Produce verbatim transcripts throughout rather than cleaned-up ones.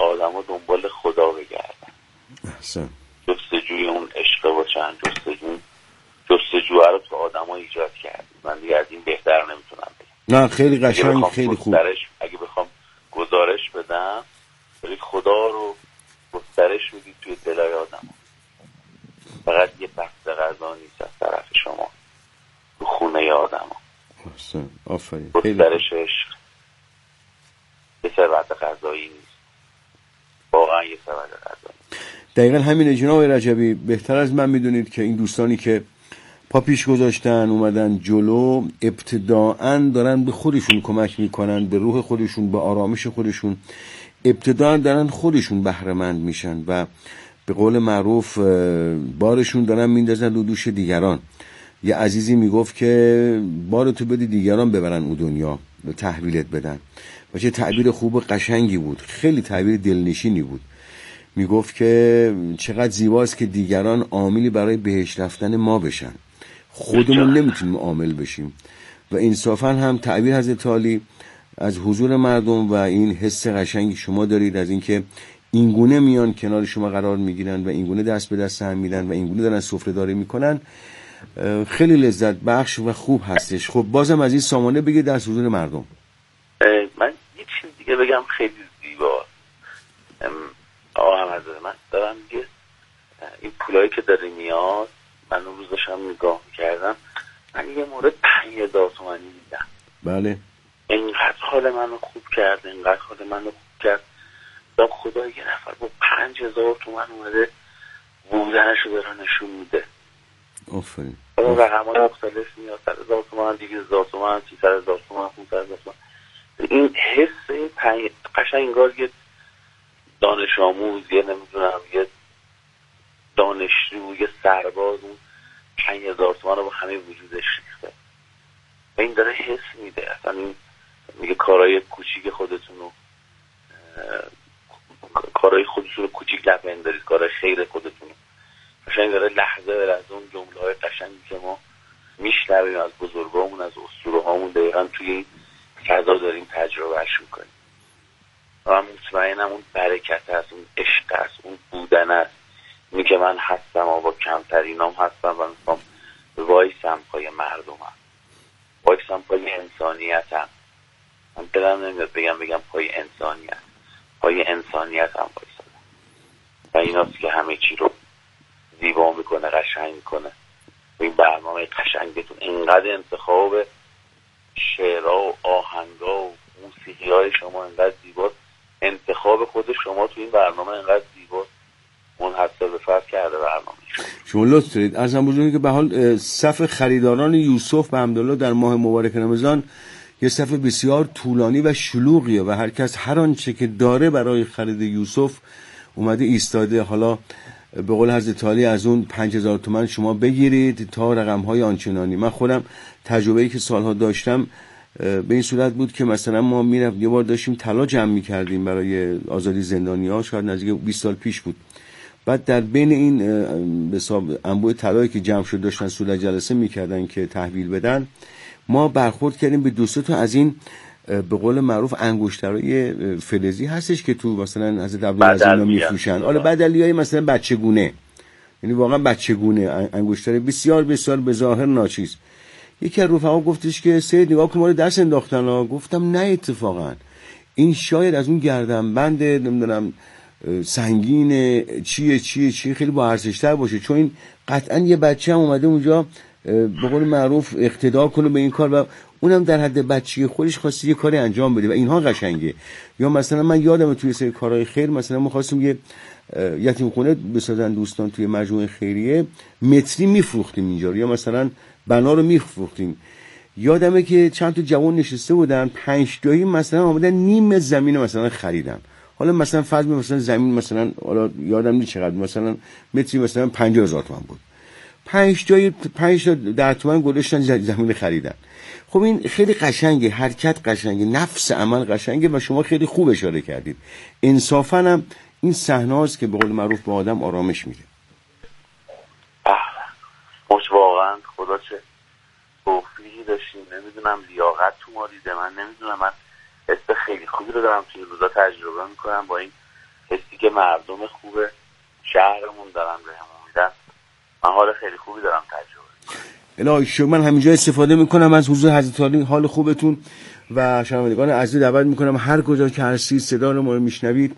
آدما دنبال خدا بگردن، احسن. جستجوی اون عشق باشن، جستجوی جستجوه رو تو آدما ایجاد کرد. من دیگه از این بهتر نمیتونم بگم. نه خیلی قشنگ، خیلی خوب. اگه بخوام گزارش بدم، برید خدا رو گسترش میدید توی دلای آدم. فقط یه بسته غذا نیست از طرف شما تو خونه آدم ها. احسن. آفرین. گسترش عشق یه ثروت غذایی نیست، واقعا یه ثروت غذایی. دقیقا همینه جناب رجبی. بهتر از من میدونید که این دوستانی که پا پیش گذاشتن اومدن جلو، ابتداعاً دارن به خودشون کمک میکنن، به روح خودشون، به آرامش خودشون، ابتداعاً دارن خودشون بهره مند میشن و به قول معروف بارشون دارن میندازن رو دوش دیگران. یه عزیزی میگفت که بارتو بدی دیگران ببرن او دنیا و تحویلت بدن. و چه تعبیر خوب و قشنگی بود، خیلی تعبیر دلنشینی بود. میگفت که چقدر زیباست که دیگران عاملی برای بهشت رفتن ما بشن، خودمون نمیتونیم عامل بشیم. و انصافا هم تعبیر حضرت عالی از حضور مردم و این حس قشنگی شما دارید از اینکه اینگونه میان کنار شما قرار میگیرن و اینگونه دست به دست هم میدن و اینگونه دارن سفره داری میکنن، خیلی لذت بخش و خوب هستش. خب بازم از این سامانه بگید در حضور مردم. من یه چیز دیگه بگم خیلی زیبا. آقا حضرت من دارم میگه این پولایی که داره میاد، من اون روز داشتم نگاه میکردم، من یه مورد پنج هزار تومانی دیدم. بله. اینقدر حال منو خوب کرد، اینقدر حال منو خوب کرد. دام خدا یه نفر با پنج هزار تومن اومده بودنشو داره نشون میده. آفرین. اون رقم های مختلف میاد، صد هزار تومن، دیگه هزار تومن، سیصد هزار تومن، پونصد هزار تومن. این حس این پنج قشنگ انگار یه دانش آموز، یه نمیدونم یه دانشجو، یه سرباز اون پنج هزار تومن رو با همه وجودش ریخته و این داره حس میده. اصلا این میگه کارهای کوچیک خودتون رو کارهای خودتون رو کوچیک نپندارید، کارهای خیر خودتون رو. قشنگ داره لحظه به لحظه اون جمله های قشنگی که ما میشنویم از بزرگامون، از اسطوره‌هامون، دقیقاً توی این فضا داریم تجربهش میکنیم. و من مطمئنم اون برکت هست، اون عشق هست، اون بودن هست. اینی که من هستم و با کمترینام هستم و میخوام وایسم پای مردمم، وایسم پای انسانیتم. من دلم نمیاد بگم بگم پای انسانیت، پای انسانیت هم وایسم. و ایناست که همه چی رو زیبا میکنه، قشنگ میکنه. این برنامه قشنگتون اینقدر انتخاب شعرها و آهنگا و موسیقی های شما اینقدر زیباست، انتخاب خود شما تو این برنامه اینقدر زیباست، اون حتی به فرض کرده برنامه شما لطف دارید. ارزم بزرگی که به حال صف خریداران یوسف به حمدالله در ماه مبارک رمضان یه صف بسیار طولانی و شلوغیه و هر کس هر آنچه که داره برای خرید یوسف اومده ایستاده. حالا به قول حضرت عالی از اون پنج هزار تومن شما بگیرید تا رقم‌های آنچنانی. من خودم تجربه‌ای که سالها داشتم به این صورت بود که مثلا ما میرفتیم، یه بار داشتیم طلا جمع می‌کردیم برای آزادی زندانی‌ها، شاید نزدیک بیست سال پیش بود. بعد در بین این به حساب انبوه طلایی که جمع شد داشتن صلح جلسه می‌کردن که تحویل بدن، ما برخورد کردیم به دو سه تا از این به قول معروف انگشترهای فلزی هستش که تو مثلا حضرت عبدالعزیز اینا میفروشن. حالا بدلیای مثلا بچگونه، یعنی واقعا بچگونه، انگشتر بسیار بسیار به ظاهر ناچیز. یکی از رفقا گفتش که سید نگاه کن ما رو دست انداختن ها. گفتم نه اتفاقا این شاید از اون گردنبند نمیدونم سنگین چیه چیه چیه خیلی با ارزش‌تر باشه، چون این قطعا یه بچه هم اومده اونجا به قول معروف اقتدا کنه به این کار و اونم در حد بچگی خودش خواسته یه کاری انجام بده و اینها قشنگه. یا مثلا من یادم توی سری کارهای خیر مثلا ما خواستیم یه یتیم خونه بسازن دوستان توی مجموعه خیریه، متری میفروختیم اینجا، یا مثلا بنا رو میفروختیم. یادمه که چند تا جوان نشسته بودن، پنج تایی مثلا اومدن نیم زمین مثلا خریدن. حالا مثلا فرض مثلا زمین مثلا حالا یادم نیست چقدر، مثلا متری مثلا پنجاه هزار تومان بود، پنج جای پنج تا ده تومن گذاشتن زمین خریدن. خب این خیلی قشنگه، حرکت قشنگه، نفس عمل قشنگه و شما خیلی خوب اشاره کردید. انصافاً هم این صحنه‌است که به قول معروف به آدم آرامش میده. خوش واقعا خدا چه توفیقی داشتیم. نمیدونم لیاقت تو ما دیده، من نمیدونم، من حس خیلی خوبی رو دارم توی روزا تجربه میکنم با این که مردم خوب شهرمون دارن بهمون میدن، من حال خیلی خوبی دارم تجربه. الهی شکر. من همینجا استفاده میکنم از حضور حضرت عالی، حال خوبتون و شنوندگان عزیز دعوت میکنم هر کجا که هستید صدا رو ما رو میشنوید،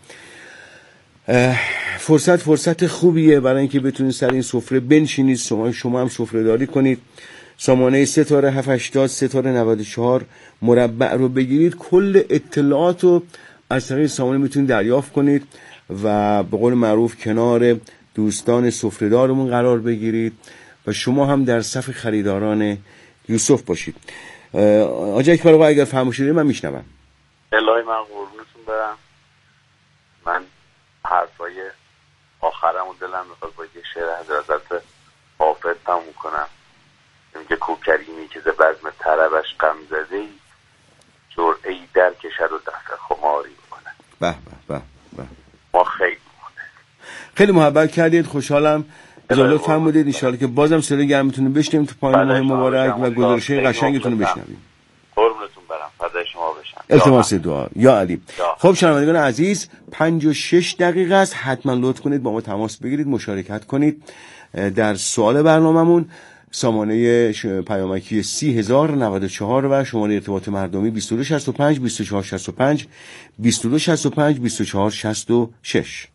فرصت فرصت خوبیه برای اینکه بتونید سر این سفره بنشینید، شما شما هم سفره داری کنید. سامانه ستاره هفت هشتاد ستاره نود و چهار مربع رو بگیرید، کل اطلاعات رو از طریق سامانه میتونید دریافت کنید و به قول معروف کنار دوستان سفره دارمون قرار بگیرید و شما هم در صف خریداران یوسف باشید. آقای اکبر آقا اگر فرمایشی دارید من میشنوم. الهی من قربونتون برم. من حرفای آخرم و دلم میخواد با یه شعر حضرت حافظ تموم کنم. میگه کوکریمی که ز بزم طربش غم زده ای، جرعه‌ای در کشد و دفع خماری میکنه. به به به به. ما خیلی خیلی محبت کردید، خوشحالم. اجازه فرمودید ان شاءالله که بازم صدای گرمتون رو بشنویم تو پایان ماه مبارک و گزارش‌های قشنگتون رو بشنویم. قربونتون برم، فدای شما بشم. التماس دعا یا علی. خب شنوندگان عزیز، پنج و شش دقیقه است، حتما لطف کنید با ما تماس بگیرید، مشارکت کنید در سوال برنامه‌مون. سامانه پیامکی سی هزار و نود و چهار و شماره ارتباط مردمی بیست و دو شصت و پنج بیست و چهار شصت و پنج بیست و دو شصت و پنج بیست و چهار شصت و شش.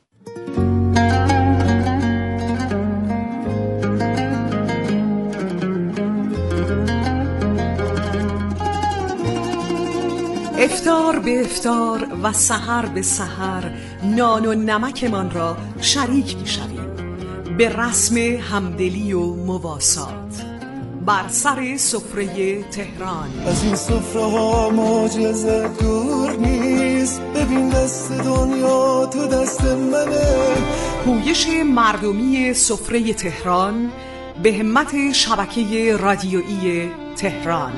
افطار به افطار و سحر به سحر نان و نمکمان را شریک می‌شویم به رسم همدلی و مواسات بر سر سفره تهران. از این سفره ها معجزه دور نیست، ببین دست دنیا تو دست منه. پویش مردمی سفره تهران به همت شبکه رادیویی تهران.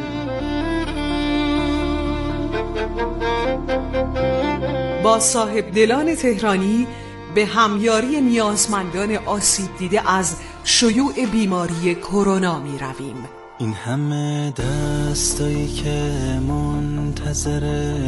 با صاحب دلان تهرانی به همیاری نیازمندان آسیب دیده از شیوع بیماری کرونا می رویم. این همه دستایی که منتظر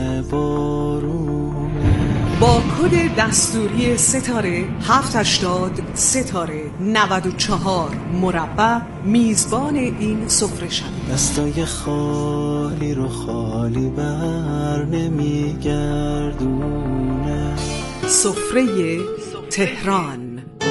بارونه، با کد دستوری ستاره هفت هشتاد ستاره نود و چهار مربع میزبان این سفره شوید. دستای خالی رو خالی بر نمیگردونه. سفره تهران.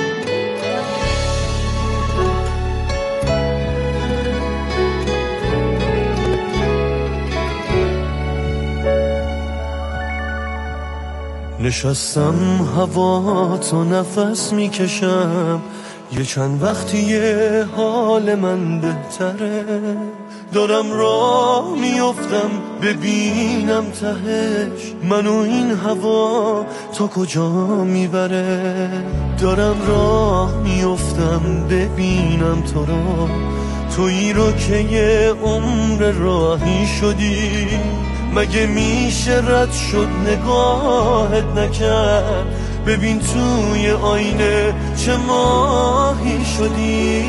نشستم هوا تو نفس میکشم، یه چند وقتیه حال من بهتره. دارم راه میافتم ببینم تهش منو این هوا تا کجا میبره. دارم راه میافتم ببینم تو رو، تویی رو که یه عمر راهی شدی. مگه میشه رد شد نگاهت نکرد، ببین توی آینه چه ماهی شدی.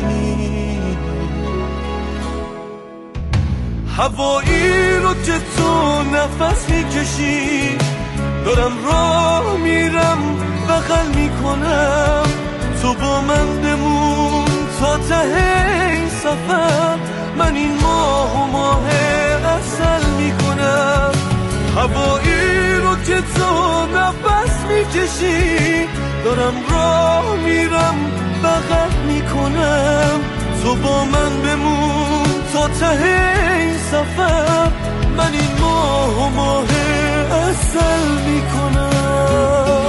هوایی رو که تو نفس میکشی، دارم راه میرم بغل میکنم. تو با من بمون تا ته این سفر، من این ماه و ماه اصل میکنم. هوایی رو که تو نفس میکشی، دارم راه میرم بغل میکنم. تو با من بمون تا ته این سفر، من این ماه و ماه اصل میکنم.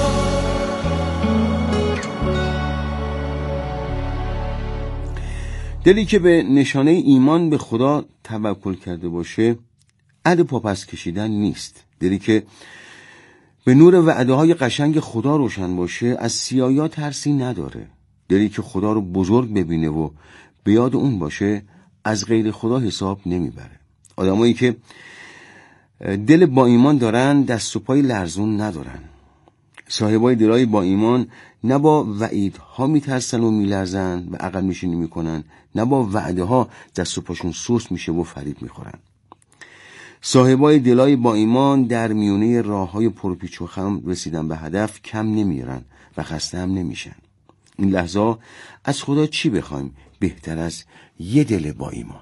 دلی که به نشانه ایمان به خدا توکل کرده باشه عد پاپس کشیدن نیست. دلی که به نور وعده های قشنگ خدا روشن باشه از سیایا ترسی نداره. دلی که خدا رو بزرگ ببینه و به یاد اون باشه از غیر خدا حساب نمیبره. آدمایی که دل با ایمان دارن دست و پای لرزون ندارن. صاحبای دلای با ایمان نه با وعیدها میترسن و میلرزن و عقل نشینی میکنن، نه با وعده ها دست و پاشون سوس میشه و فریب میخورن. صاحبای دلای با ایمان در میونه راههای پرپیچ و خم رسیدن به هدف کم نمیرن و خسته هم نمیشن. این لحظه از خدا چی بخوایم بهتر از یه دل با ایمان؟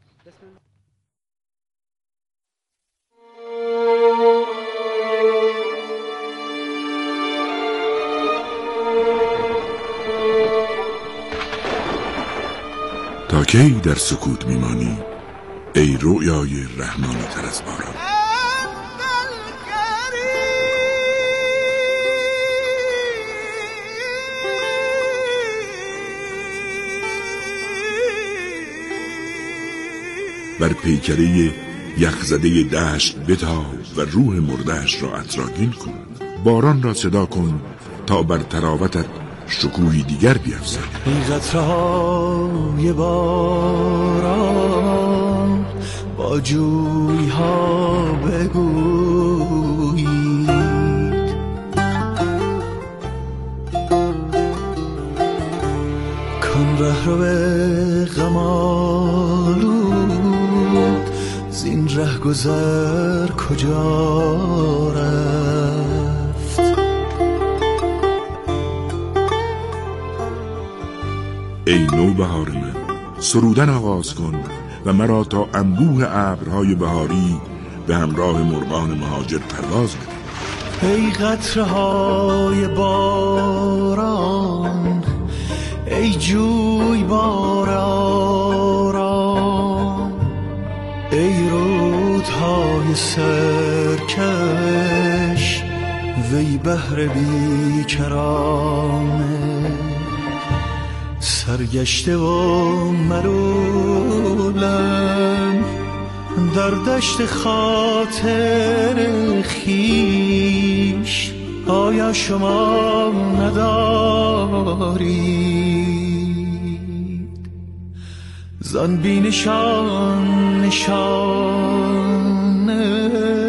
تا کی در سکوت میمانی ای رویای رحمانی تر از باران؟ بر پیکره یخزده دشت بتاب و روح مردهش را عطرآگین کن. باران را صدا کن تا بر تراوتت شکوهی دیگر بیفزاید. این قطره‌های باران با جوی‌ها بگویید کن ره رو به غمالود زین ره گذر کجا رفت. ای نوبهار من سرودن آغاز کن و مرا تا انبوه ابرهای بهاری به همراه مرغان مهاجر پرواز بده. ای قطره‌های باران ای جوی باران ای رودهای سرکش وی بحر بیکرانه سرگشته و ملولم در دشت خاطر خیش. آیا شما ندارید زان بی نشان نشانه؟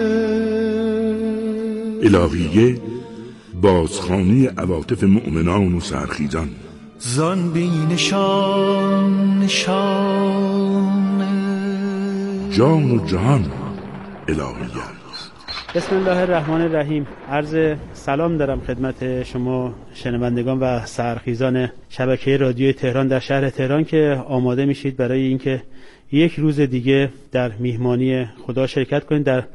الهیه بازخوانی عواطف مؤمنان و سرخیزان. زان بی نشان نشانه جان و جهان الهیه. بسم الله الرحمن الرحیم. عرض سلام دارم خدمت شما شنوندگان و سرخیزان شبکه رادیوی تهران در شهر تهران که آماده میشید برای اینکه یک روز دیگه در میهمانی خدا شرکت کنید. در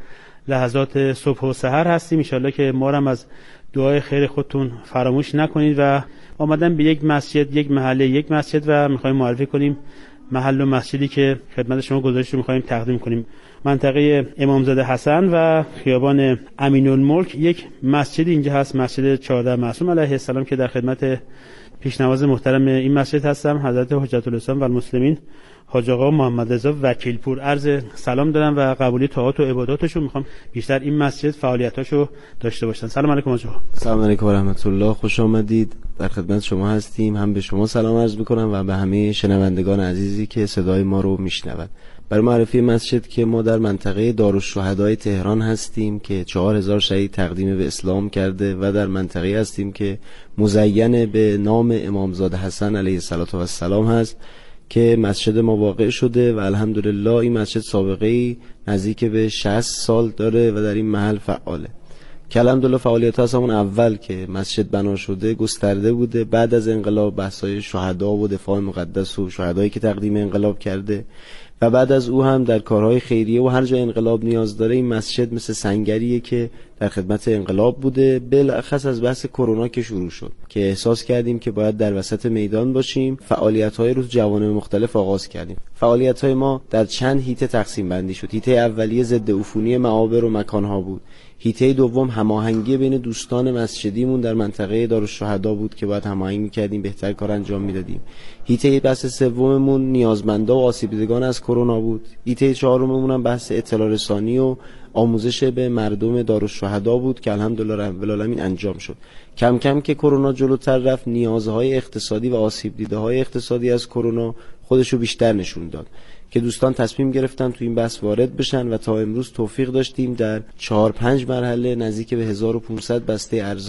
لحظات صبح و سحر هستیم، ان شاءالله که ما هم از دعای خیر خودتون فراموش نکنید. و آمدن به یک مسجد، یک محله، یک مسجد و میخوایم معرفی کنیم محل و مسجدی که خدمت شما گزارش رو میخوایم تقدیم کنیم. منطقه امامزاده حسن و خیابان امین‌الملک یک مسجد اینجا هست، مسجد چهارده معصوم علیه السلام که در خدمت پیشنواز محترم این مسجد هستم، حضرت حجت الاسلام و المسلمین حاج آقا محمد رضا وکیلپور. عرض سلام دارم و قبولی طاعات و عباداتشو میخوام بیشتر این مسجد فعالیتاشو داشته باشن. سلام علیکم حاج آقا. سلام علیکم و رحمت الله، خوش آمدید. در خدمت شما هستیم. هم به شما سلام عرض میکنم و به همه شنوندگان عزیزی که صدای ما رو میشنوند. برای معرفی مسجد که ما در منطقه دارالشهدای تهران هستیم که چهار هزار شهید تقدیم به اسلام کرده و در منطقه هستیم که مزین به نام امامزاده حسن علیه السلام هست که مسجد ما واقع شده و الحمدلله این مسجد سابقه نزدیک به شصت سال داره و در این محل فعاله که الحمدلله فعالیت از همون اول که مسجد بنا شده گسترده بوده. بعد از انقلاب بحث‌های شهدا و دفاع مقدس و شهدایی که تقدیم انقلاب کرده و بعد از او هم در کارهای خیریه و هر جا انقلاب نیاز داره این مسجد مثل سنگریه که در خدمت انقلاب بوده. بالاخص از بحث کرونا که شروع شد که احساس کردیم که باید در وسط میدان باشیم، فعالیت‌های رو جوانب مختلف آغاز کردیم. فعالیت‌های ما در چند هیته تقسیم بندی شد. هیته اولیه ضد عفونی معابر و مکانها بود. هیته دوم هماهنگی بین دوستان مسجدیمون در منطقه دارالشهدا بود که باید هماهنگ می‌کردیم، بهتر کار انجام میدادیم. هیته بحث سوممون نیازمندا و آسیب‌دیدگان از کرونا بود. هیته چهارممون هم بحث اطلاع رسانی و آموزش به مردم دارالشهدا بود که الحمدلله رب العالمین انجام شد. کم کم که کرونا جلوتر رفت نیازهای اقتصادی و آسیب دیده‌های اقتصادی از کرونا خودشو بیشتر نشون داد که دوستان تصمیم گرفتن تو این بحث وارد بشن و تا امروز توفیق داشتیم در چهار پنج مرحله نزدیک به هزار و پانصد بسته ارزا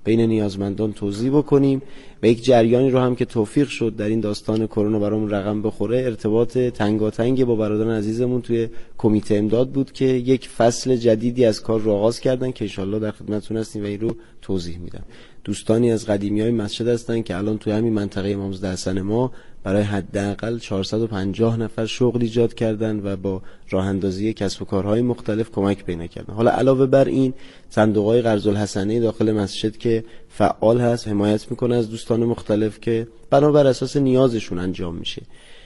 بین نیازمندان توزیع بکنیم و یک جریانی رو هم که توفیق شد در این داستان کرونا برامون رقم بخوره، ارتباط تنگاتنگ با برادران عزیزمون توی کمیته امداد بود که یک فصل جدیدی از کار رو آغاز کردن که انشالله در خدمتتون هستیم و این رو توضیح میدم. دوستانی از قدیمیای مسجد هستن که الان توی همین منطقه امام زاده حسن ما برای حداقل چهارصد و پنجاه نفر شغل ایجاد کردن و با راه اندازی کسب و کارهای مختلف کمک پیدا کردن. حالا علاوه بر این صندوق‌های قرض الحسنه داخل مسجد که فعال هست، حمایت میکنه از دوستان مختلف که بنابر اساس نیازشون انجام میشه.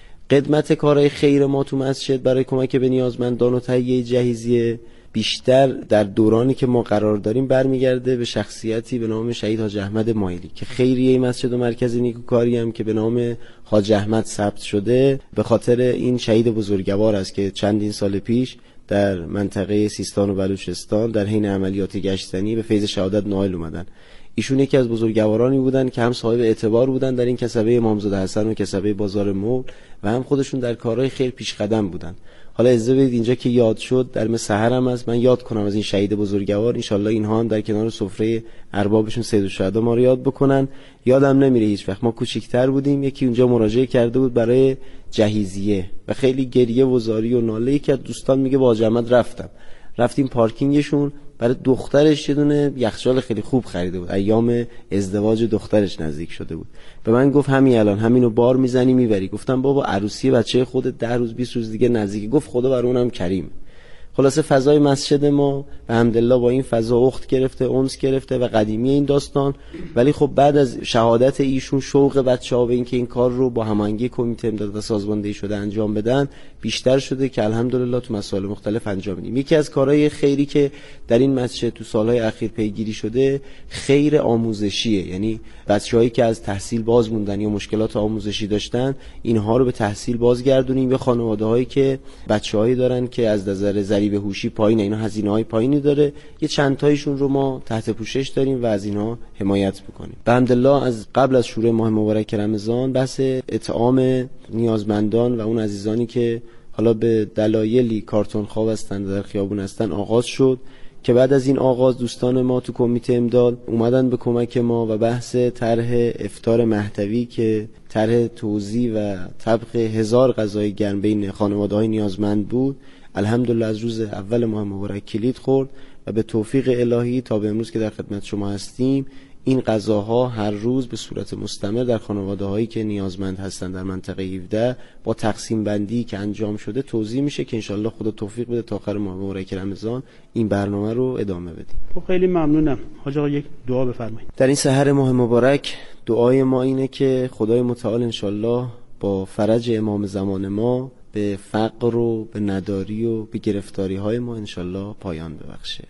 قدمت کارهای خیر ما تو مسجد برای کمک به نیازمندان و تهیه جهیزیه بیشتر در دورانی که ما قرار داریم برمیگرده به شخصیتی به نام شهید حاج احمد مایلی که خیریه مسجد و مرکز نیکوکاری هم که به نام حاج احمد ثبت شده به خاطر این شهید بزرگوار است که چندین سال پیش در منطقه سیستان و بلوچستان در حین عملیات گشتنی به فیض شهادت نائل اومدن. ایشون یکی از بزرگوارانی بودن که هم صاحب اعتبار بودن در این کسبه امام زاده حسن و کسبه بازار مول و هم خودشون در کارهای خیر پیش قدم بودن. حالا اجازه بدید اینجا که یاد شد در سحر هم از من یاد کنم از این شهید بزرگوار، انشالله اینها هم در کنار سفره اربابشون سید الشهدا ما رو یاد بکنن. یادم نمیره هیچ وقت ما کوچیک‌تر بودیم یکی اونجا مراجعه کرده بود برای جهیزیه و خیلی گریه و زاری و ناله که دوستان میگه با حاج احمد رفتم رفتیم پارکینگشون برای دخترش یه دونه یخچال خیلی خوب خریده بود، ایام ازدواج دخترش نزدیک شده بود. به من گفت همین الان همینو بار میزنی میبری. گفتم بابا عروسی بچه خودت ده روز بیست روز دیگه نزدیکه. گفت خدا بر اونم کریم. خلاصه فضای مسجد ما و الحمدلله با این فضا اخت گرفته، انس گرفته و قدیمی این داستان. ولی خب بعد از شهادت ایشون شوق بچه‌ها به این که این کار رو با هماهنگی کمیته امداد و سازماندهی شده انجام بدن بیشتر شده که الحمدلله تو مسائل مختلف انجام میدیم. یکی از کارهای خیری که در این مسجد تو سالهای اخیر پیگیری شده خیر آموزشیه، یعنی بچه‌هایی که از تحصیل باز موندن یا مشکلات آموزشی داشتن اینها رو به تحصیل بازگردونیم. یا خانواده‌هایی که بچه‌هایی دارن که از نظر ضریب هوشی پایینه، اینا هزینه‌های پایینی داره، یه چند تایشون رو ما تحت پوشش داریم و از اینها حمایت می‌کنیم. الحمدلله از قبل از شروع ماه مبارک رمضان بحث اطعام نیازمندان و اون عزیزانی که حالا به دلایلی کارتون خواب هستن در خیابون هستن آغاز شد که بعد از این آغاز دوستان ما تو کمیته امداد اومدن به کمک ما و بحث طرح افطار مهدوی که طرح توزیع و طبخ هزار غذای گرم بین خانواده‌های نیازمند بود الحمدلله از روز اول ماه مبارک کلید خورد و به توفیق الهی تا به امروز که در خدمت شما هستیم این غذاها هر روز به صورت مستمر در خانواده‌هایی که نیازمند هستند در منطقه هفده با تقسیم بندی که انجام شده توزیع میشه که انشالله خدا توفیق بده تا آخر ماه مبارک رمضان این برنامه رو ادامه بدیم. خب خیلی ممنونم. حاج آقا یک دعا بفرمایید. در این سحر ماه مبارک دعای ما اینه که خدای متعال انشالله با فرج امام زمان ما به فقر و به نداری و به گرفتاری های ما انشالله پایان ببخشه.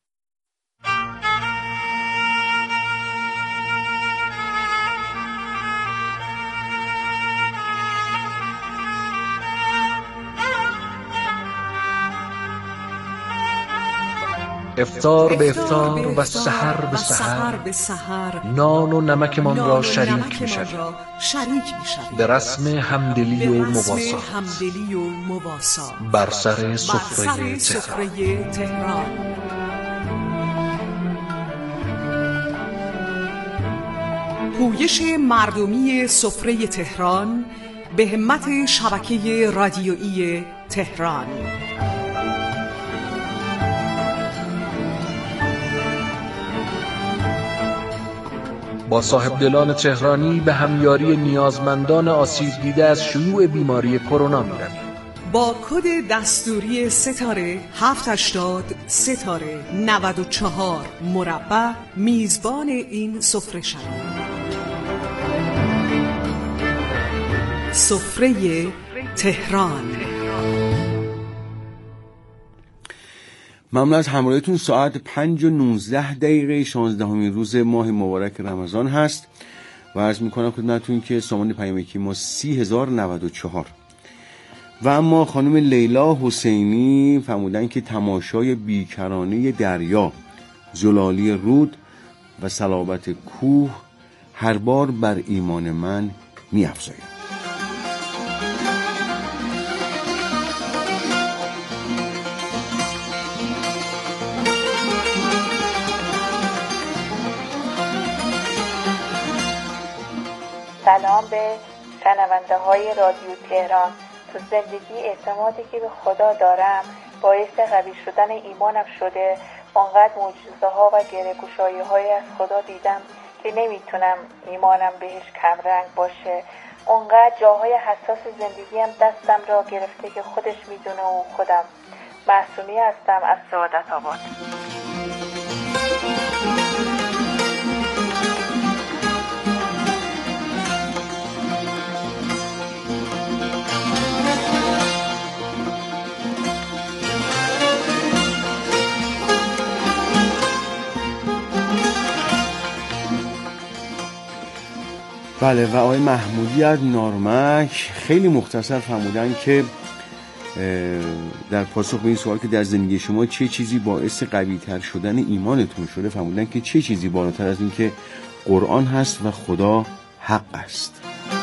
افطار به افطار و سحر به سحر نان و نمکمان را شریک می‌شویم به رسم همدلی و مواسات بر سر سفره تهران. پویش مردمی سفره تهران به همت شبکه رادیویی تهران. با صاحب دلان تهرانی به همیاری نیازمندان آسیب دیده از شیوع بیماری کرونا می‌رویم. با کد دستوری ستاره هفت هشتاد ستاره نود و چهار مربع میزبان این سفره شوید. سفره تهران. ممنون از همراهیتون. ساعت پنج و نوزده دقیقه شانزدهمین روز ماه مبارک رمضان هست و عرض میکنم خدمتتون که سامان پیامکی ما سی هزار و نود و چهار و اما خانم لیلا حسینی فرمودن که تماشای بیکرانه دریا، زلالی رود و صلابت کوه هر بار بر ایمان من می‌افزاید. سلام به شنونده های رادیو تهران. تو زندگی اعتمادی که به خدا دارم باعث قوی شدن ایمانم شده. اونقدر معجزه ها و گره‌گشایی های از خدا دیدم که نمیتونم ایمانم بهش کمرنگ باشه. اونقدر جاهای حساس زندگیم دستم را گرفته که خودش میدونه و خودم. معصومی هستم از سعادت آباد. بله و آقای محمودی از نارمک خیلی مختصر فرمودن که در پاسخ به این سوال که در زندگی شما چه چیزی باعث قوی تر شدن ایمانتون شده، فرمودن که چه چیزی بالاتر از این که قرآن هست و خدا حق است.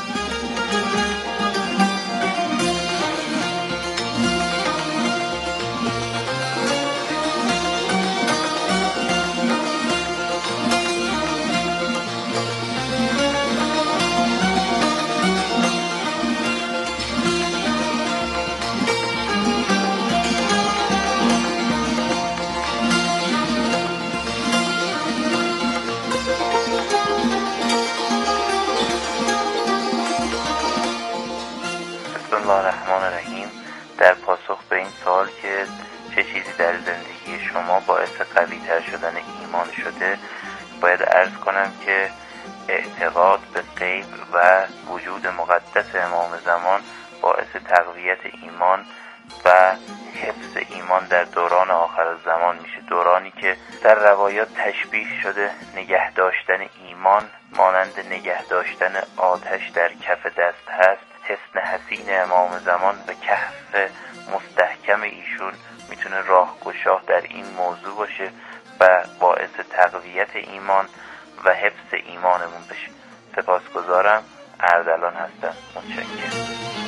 در پاسخ به این سوال که چه چیزی در زندگی شما باعث قوی تر شدن ایمان شده، باید عرض کنم که اعتقاد به غیب و وجود مقدس امام زمان باعث تقویت ایمان و حفظ ایمان در دوران آخر الزمان میشه. دورانی که در روایات تشبیه شده نگه داشتن ایمان مانند نگه داشتن آتش در کف دست هست. حسن حسین امام زمان و کهف مستحکم ایشون میتونه راهگشا در این موضوع باشه و باعث تقویت ایمان و حفظ ایمانمون بشه. سپاسگزارم. اردلان هستم. متشکرم.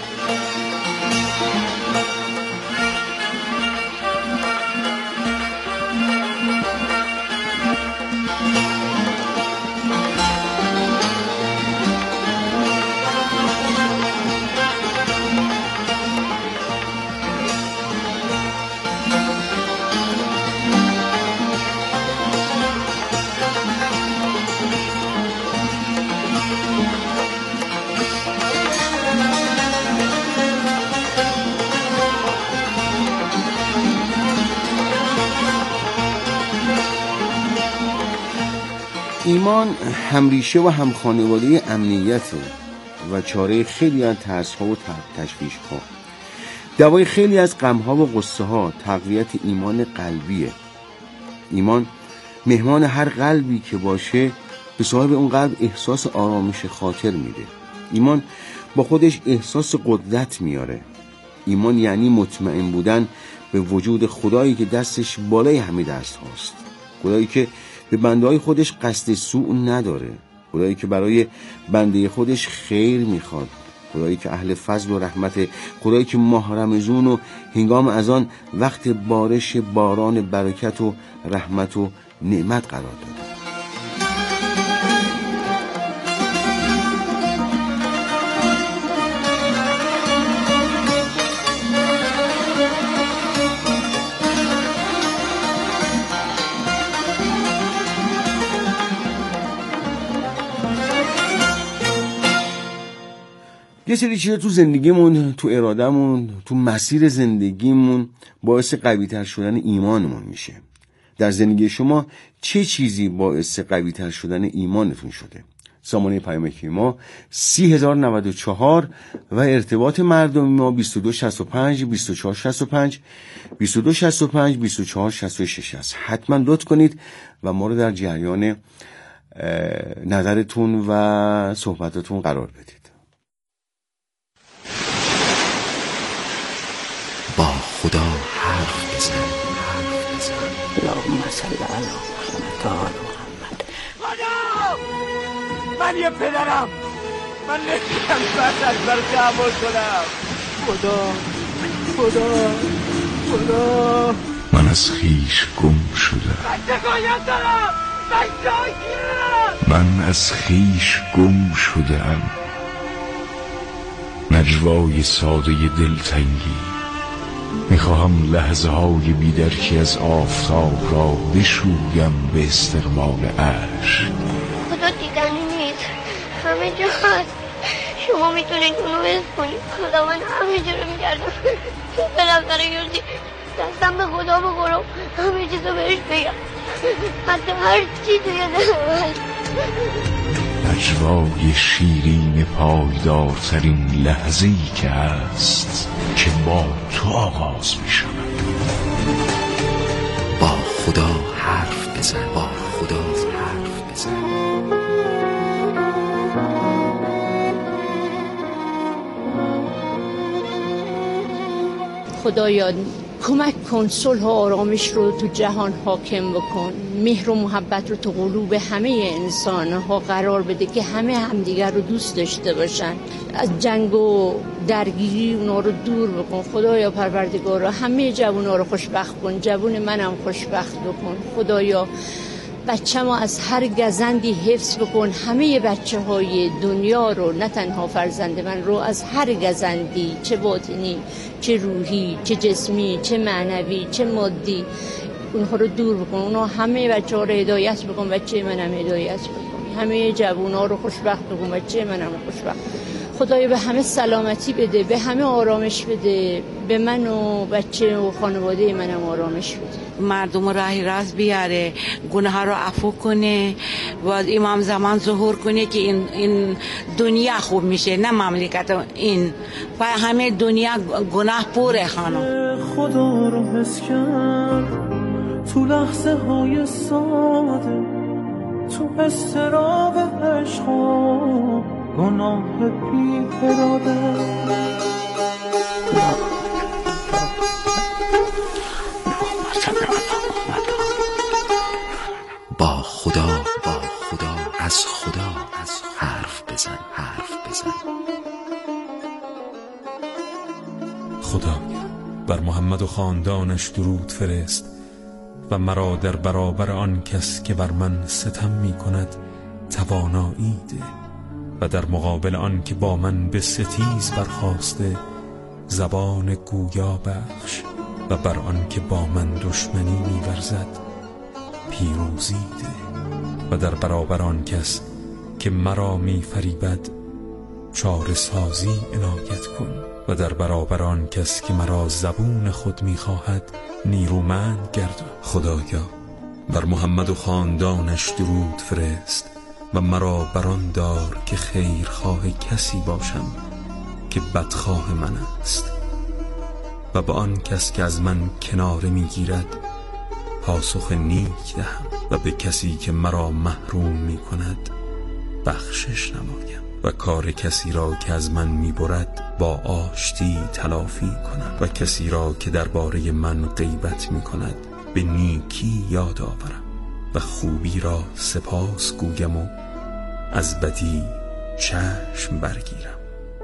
ایمان همریشه و همخانواده امنیته و چاره خیلی از ترس‌ها و تشویش‌ها. دوای خیلی از غم‌ها و غصه‌ها تقویت ایمان قلبیه. ایمان مهمان هر قلبی که باشه به صاحب اون قلب احساس آرامش خاطر میده. ایمان با خودش احساس قدرت میاره. ایمان یعنی مطمئن بودن به وجود خدایی که دستش بالای همه دست هاست، خدایی که به بنده‌های خودش قصد سوء نداره، خدایی که برای بنده خودش خیر میخواد، خدایی که اهل فضل و رحمته، خدایی که ماه رمضان و هنگام اذان وقت بارش باران برکت و رحمت و نعمت قرار داده. یه سری چیزا تو زندگیمون، تو ارادهمون، تو مسیر زندگیمون باعث قوی‌تر شدن ایمانمون میشه. در زندگی شما چه چیزی باعث قوی‌تر شدن ایمانتون شده؟ سامانه پیامکی ما سی هزار و نود و چهار و ارتباط مردمی ما بیست و دو شصت و پنج بیست و چهار شصت و پنج بیست و دو شصت و پنج بیست و چهار شصت و شش است. حتما لطف کنید و ما رو در جریان نظرتون و صحبتاتون قرار بدید. با خدا حرف بزن. اللهم صل علی محمد و آل محمد. خدا من یه پدرم، من نمیتونم بعد از بر دعوا کنم. خدا خدا خدا من از خیش گم شدم. من شکایت دارم، من جایگیرم. من از خیش گم شدم. نجوای ساده دلتنگی، میخواهم لحظه های بیدرکی از آفتاب را بشویم به استقبال عشق. خدا دیدنی نیست، همه جا هست. شما میتونید اونو حس کنید. خدا من همه جا رو میگردم. بالاخره یوزی دستم به خدا بخورم، همه چیزو بهش بگم، حتی هر چی توی دلم. نجوای شیرین پایدارترین لحظه‌ای که هست که با تو آغاز میشود. با خدا حرف بزن، با خدا حرف بزن. خدایا کمک کن صلح و آرامش رو تو جهان حاکم بکن، مهر و محبت رو تو قلوب همه انسان ها قرار بده که همه همدیگر رو دوست داشته باشن، از جنگ و درگیری اونا رو دور بکن. خدایا پروردگارا همه جوونا رو خوشبخت کن، جوون منم خوشبخت بکن. خدایا بچه ما از هر گزندی حفظ بکن، همه بچه های دنیا رو، نه تنها فرزند من رو، از هر گزندی، چه باطنی چه روحی چه جسمی چه معنوی چه مادی، اونها رو دور بکن. اونا همه بچه ها رو هدایت بکن، بچه منم هدایت بکن، همه جوون ها رو خوشبخت بکن، بچه منم خوشبخت. خدایا به همه سلامتی بده، به همه آرامش بده، به من و بچه و خانواده منم آرامش بده. مردم راهی راست بیاره، گناه رو عفو کنه و امام زمان ظهور کنه که این این دنیا خوب میشه، نه مملکت. این و همه دنیا گناه پوره. خانم خدا رو حس کرد تو لحظه های ساده، تو استراب عشق و گناه بی اراده. با خدا، با خدا، از خدا، از حرف بزن، حرف بزن. خدا بر محمد و خاندانش درود فرست و مرا در برابر آن کس که بر من ستم می کند توانایی ده، و در مقابل آن که با من به ستیز برخاسته زبان گویا بخش، و بر آن که با من دشمنی می ورزد پیروزی ده، و در برابر آن کس که مرا می فریبد چاره سازی عنایت کن، و در برابر آن کس که مرا زبون خود می خواهد نیرومند گردان. خدایا بر محمد و خاندانش درود فرست و مرا بران دار که خیرخواه کسی باشم که بدخواه من است، و به آن کس که از من کناره می گیرد پاسخ نیک دهم، و به کسی که مرا محروم می کند بخشش نمایم، و کار کسی را که از من می برد با آشتی تلافی کنم، و کسی را که درباره من غیبت می کند به نیکی یاد آورم، و خوبی را سپاس گویم و از بدی چشم برگیرم.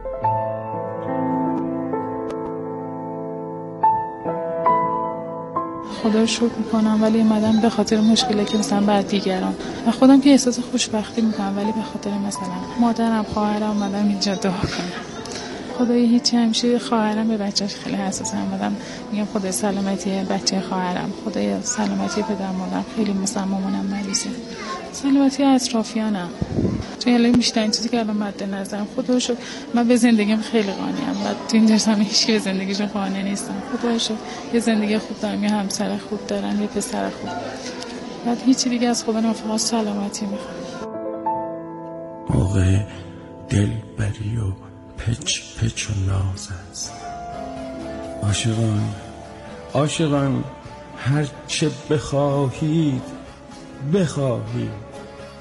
خدا رو شکر میکنم، ولی اومدم به خاطر مشکلی که مثلا بعد دیگران و خودم که احساس خوشبختی میکنم، ولی به خاطر مثلا مادرم خواهرم اومدم اینجا دعا کنم. خدای هیچی، همیشه خواهرم به بچه‌اش خیلی حساسه، اومدم میگم خدای سلامتی بچه خواهرم، خدای سلامتی پدر مادرم، خیلی مثلا مامانم مریضه، سلامتی اطرافیانم. چون الان بیشترین چیزی که الان مد نظرم، خدا شکر من به زندگیم خیلی قانعم و تو این درسم هیچ کی به زندگیشون قانع نیستم. خدا شکر یه زندگی خوب دارم، یه همسر خوب دارم، یه پسر خوب. بعد هیچی دیگه از خدا نمیخوام، فقط سلامتی میخوام. موقع دلبری و پچ پچ و ناز است. عاشقان عاشقان هر چه بخواهید بخواهید،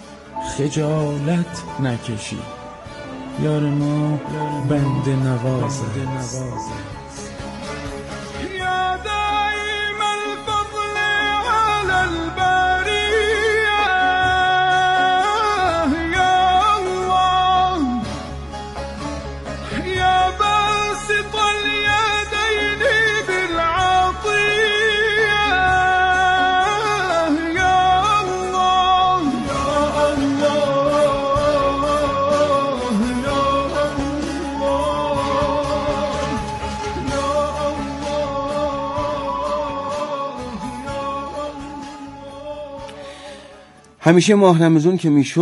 خجالت نکشید، یار ما بنده نواز است. همیشه ماه رمضان که میشد